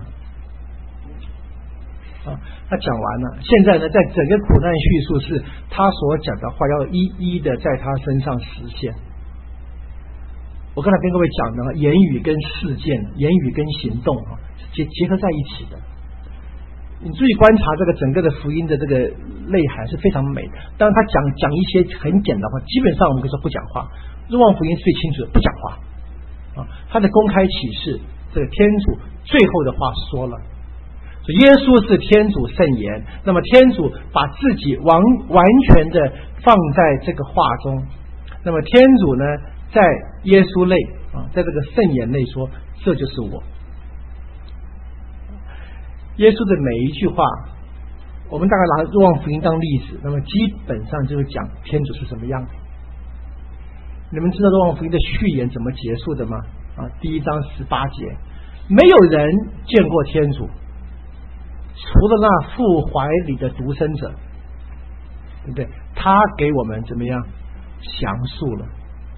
他讲完了。现在呢，在整个苦难叙述是他所讲的话要一一的在他身上实现。我刚才跟各位讲的言语跟事件，言语跟行动结合在一起的。你注意观察这个整个的福音的这个内涵是非常美的。当然他讲一些很简单的话，基本上我们可以说不讲话。若望福音最清楚的不讲话他的公开启示，这个天主最后的话说了。所以耶稣是天主圣言，那么天主把自己完全的放在这个话中，那么天主呢在耶稣内在这个圣言内说，这就是我。耶稣的每一句话，我们大概拿若望福音当例子，那么基本上就是讲天主是什么样的。你们知道若望福音的序言怎么结束的吗？第1章18节，没有人见过天主，除了那父怀里的独生者，对不对？他给我们怎么样详述了。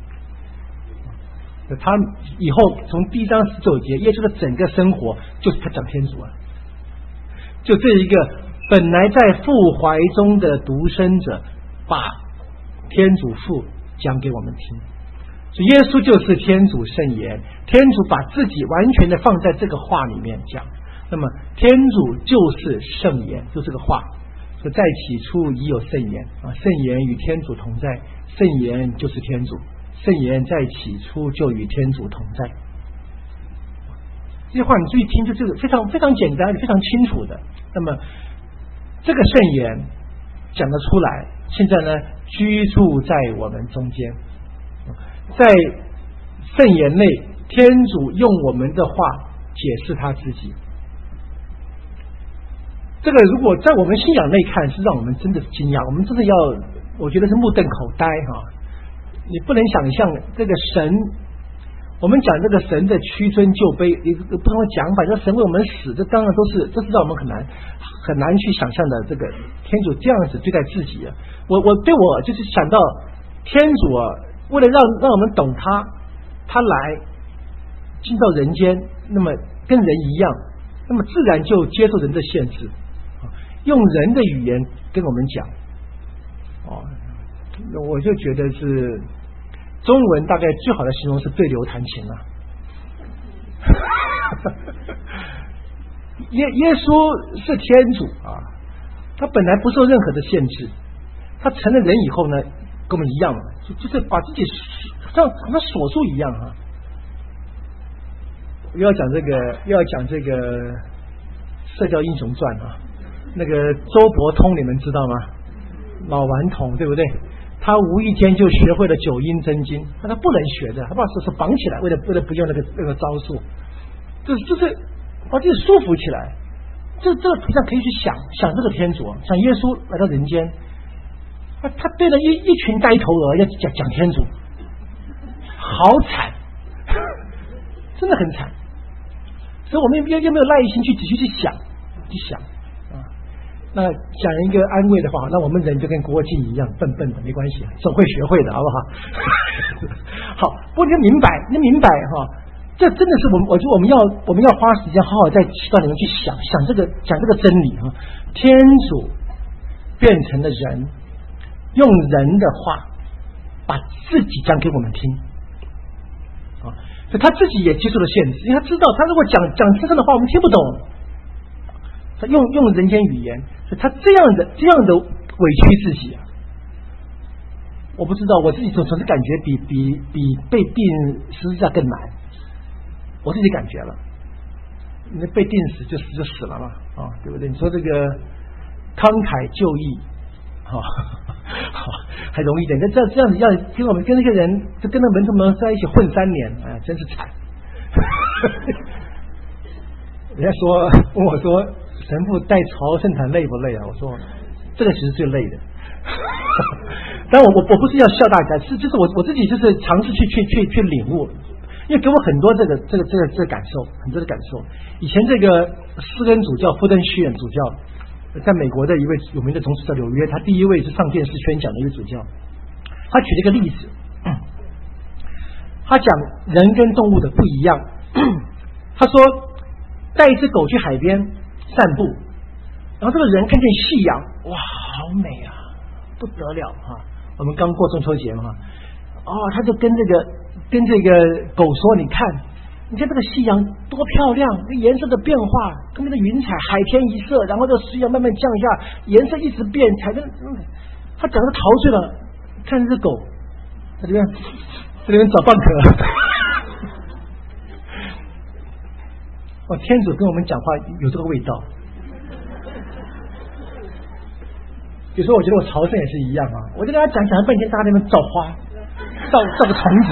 他以后从第1章19节，耶稣的整个生活就是他讲天主就这一个本来在父怀中的独生者，把天主父讲给我们听。所以耶稣就是天主圣言，天主把自己完全的放在这个话里面讲。那么天主就是圣言，就这个话。所以在起初已有圣言圣言与天主同在，圣言就是天主，圣言在起初就与天主同在。这些话你注意听，就这个非常非常简单非常清楚的。那么这个圣言讲得出来，现在呢居住在我们中间，在圣言内天主用我们的话解释他自己。这个如果在我们信仰内看，是让我们真的惊讶，我们真的要，我觉得是目瞪口呆你不能想象这个神，我们讲这个神的屈尊就卑，一个不同的讲法，就是神为我们死，这当然这是让我们很难去想象的。这个天主这样子对待自己我就是想到天主为了让我们懂他来进到人间，那么跟人一样，那么自然就接受人的限制，用人的语言跟我们讲我就觉得是中文大概最好的形容是对流弹琴耶稣是天主他本来不受任何的限制，他成了人以后呢，跟我们一样嘛，就是把自己像他锁住一样啊。又要讲这个《射雕英雄传》啊，那个周伯通你们知道吗？老顽童对不对？他无意间就学会了九阴真经，但他不能学的，他把手绑起来，为了不用那个招数，就是把自己束缚起来。这个图上可以去想这个天主，想耶稣来到人间，他对着一群呆头鹅要讲天主，好惨，真的很惨。所以我们又没有耐心去仔细去想啊。那讲一个安慰的话，那我们人就跟郭靖一样笨笨的，没关系，总会学会的，好不好？好，不过你明白哈，这真的是我觉得我们要花时间好好在祈祷里面去想讲这个真理哈。天主变成了人，用人的话把自己讲给我们听啊。所以他自己也接受了限制，因为他知道他如果讲天上的话我们听不懂，他用人间语言，所以他这样的委屈自己啊。我不知道，我自己总是感觉比被钉十字架更难，我自己感觉了。你被钉死就死了嘛，啊，对不对？你说这个慷慨就义，好还容易一点。这样子要跟我们跟那个人，就跟那门徒们在一起混3年，哎，真是惨。人家问我说，神父带朝圣团累不累啊？我说这个其实最累的。但我不是要笑大家，就是我自己就是尝试去领悟，因为给我很多这个感受，很多的感受。以前这个施恩主教福登虚远主教，在美国的一位有名的总主教纽约，他第一位是上电视宣讲的一位主教，他举了一个例子，他讲人跟动物的不一样。他说带一只狗去海边散步，然后这个人看见夕阳，哇，好美啊，不得了啊！我们刚过中秋节嘛，他就跟这个狗说，你看这个夕阳多漂亮，颜色的变化跟那个云彩海天一色，然后这夕阳慢慢降下，颜色一直变，他整个陶醉了，看这只狗在这边找蚌壳。天主跟我们讲话有这个味道。有时候我觉得我朝圣也是一样啊，我就跟他讲了半天，大家在那边造花，造个虫子。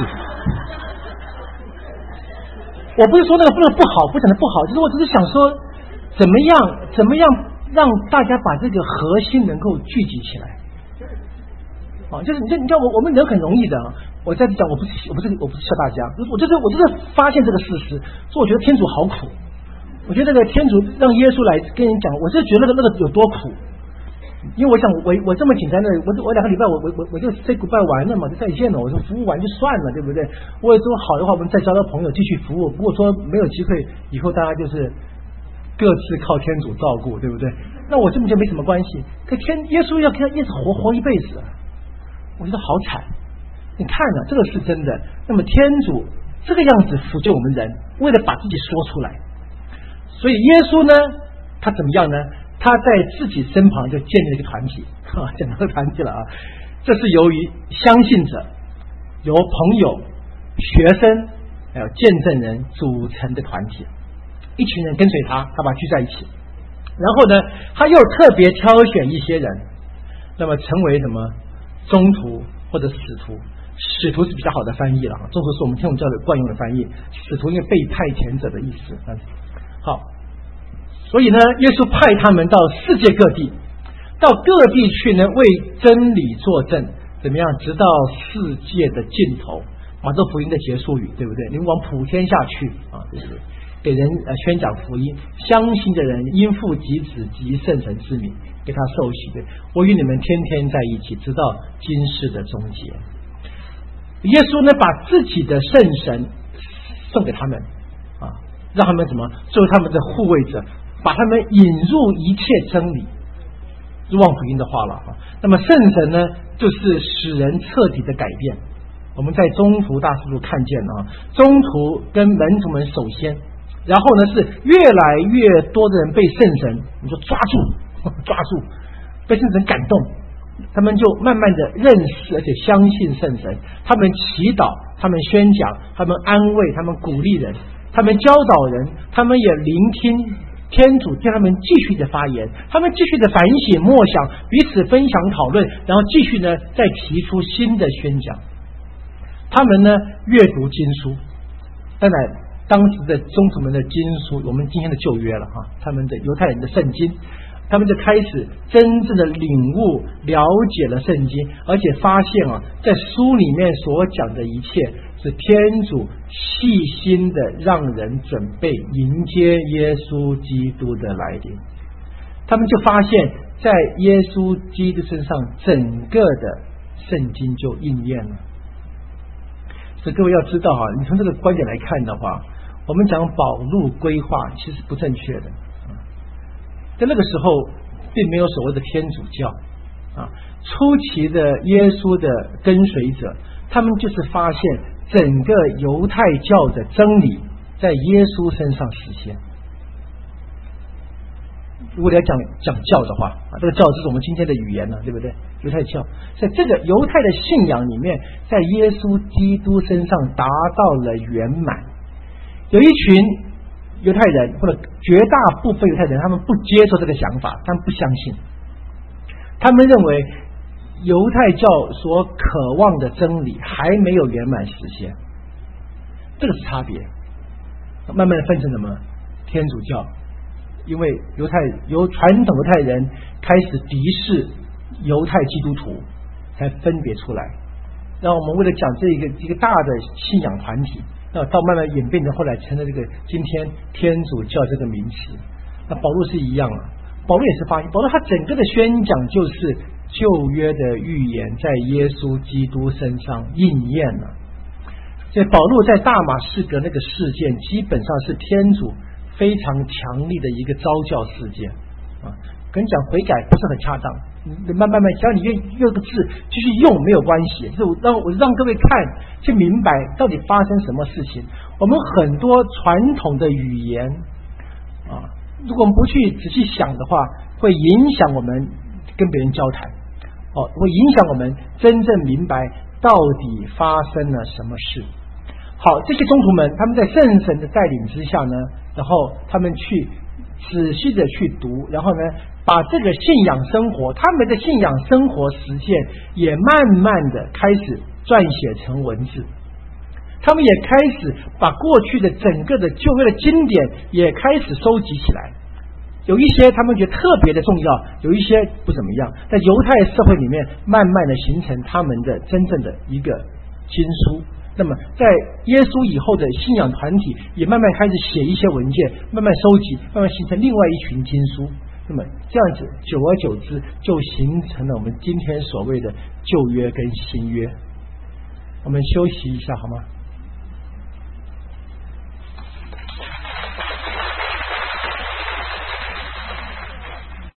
我不是说那个不好，不讲的不好，就是我只是想说，怎么样让大家把这个核心能够聚集起来。就是你知道我们人很容易的，我在讲我不是笑大家，我就是发现这个事实，所以我觉得天主好苦。我觉得这个天主让耶稣来跟人讲，我就觉得那个有多苦。因为我想我这么简单的，我2个礼拜我就 say goodbye 完了嘛，就再见了，我说服务完就算了，对不对？我也说好的话，我们再交到朋友继续服务。不过说没有机会，以后大家就是各自靠天主照顾，对不对？那我这么就没什么关系。可耶稣要跟他一直活一辈子，我觉得好惨。你看呢，这个是真的。那么天主这个样子辅救我们人，为了把自己说出来，所以耶稣呢，他怎么样呢？他在自己身旁就建立了一个团体，建立了团体了啊！这是由于相信者、由朋友、学生还有见证人组成的团体，一群人跟随他，他把他聚在一起。然后呢，他又特别挑选一些人，那么成为什么宗徒或者使徒。使徒是比较好的翻译了，宗徒是我们天主教的惯用的翻译，使徒因为被派遣者的意思。好。所以呢，耶稣派他们到世界各地，到各地去呢，为真理作证，怎么样？直到世界的尽头。马太福音的结束语，对不对？你们往普天下去啊，就是给人宣讲福音，相信的人因父及子及圣神之名给他受洗的。我与你们天天在一起，直到今世的终结。耶稣呢，把自己的圣神送给他们啊，让他们什么？作为他们的护卫者。把他们引入一切真理，是望福音的话了啊。那么圣神呢，就是使人彻底的改变。我们在中途大事录看见了啊，中途跟门徒们首先，然后呢是越来越多的人被圣神，你说抓住， 被圣神感动，他们就慢慢的认识而且相信圣神，他们祈祷，他们宣讲，他们安慰，他们鼓励人，他们教导人，他们也聆听天主叫他们继续的发言，他们继续的反省默想，彼此分享讨论，然后继续呢再提出新的宣讲。他们呢阅读经书，当然当时的宗徒们的经书，我们今天的旧约了哈，他们的犹太人的圣经，他们就开始真正的领悟了解了圣经，而且发现啊，在书里面所讲的一切是天主细心的让人准备迎接耶稣基督的来临。他们就发现在耶稣基督身上整个的圣经就应验了。所以各位要知道哈，你从这个观点来看的话，我们讲保禄规划其实不正确的。在那个时候并没有所谓的天主教啊，初期的耶稣的跟随者，他们就是发现整个犹太教的真理在耶稣身上实现。如果你要讲教的话啊，这个教就是我们今天的语言了，对不对？犹太教在这个犹太的信仰里面，在耶稣基督身上达到了圆满。有一群犹太人或者绝大部分犹太人，他们不接受这个想法，他们不相信，他们认为犹太教所渴望的真理还没有圆满实现，这个是差别。慢慢的分成什么？天主教，因为由传统犹太人开始敌视犹太基督徒，才分别出来。然后我们为了讲这一个大的信仰团体，那到慢慢演变成后来成了这个今天天主教这个名词。那保禄是一样啊，保禄也是发现，保禄他整个的宣讲就是旧约的预言在耶稣基督身上应验了。所以保禄在大马士革那个事件，基本上是天主非常强力的一个召教事件啊。跟你讲悔改不是很恰当，慢慢，只要你用个字继续用没有关系，就是我让各位看去明白到底发生什么事情。我们很多传统的语言啊，如果我们不去仔细想的话，会影响我们跟别人交谈，会影响我们真正明白到底发生了什么事。好，这些宗徒们他们在圣神的带领之下呢，然后他们去仔细的去读，然后呢把这个信仰生活，他们的信仰生活实践也慢慢的开始撰写成文字。他们也开始把过去的整个的旧约的经典也开始收集起来，有一些他们觉得特别的重要，有一些不怎么样，在犹太社会里面慢慢的形成他们的真正的一个经书。那么在耶稣以后的信仰团体也慢慢开始写一些文件，慢慢收集，慢慢形成另外一群经书。那么这样子久而久之就形成了我们今天所谓的旧约跟新约。我们休息一下好吗？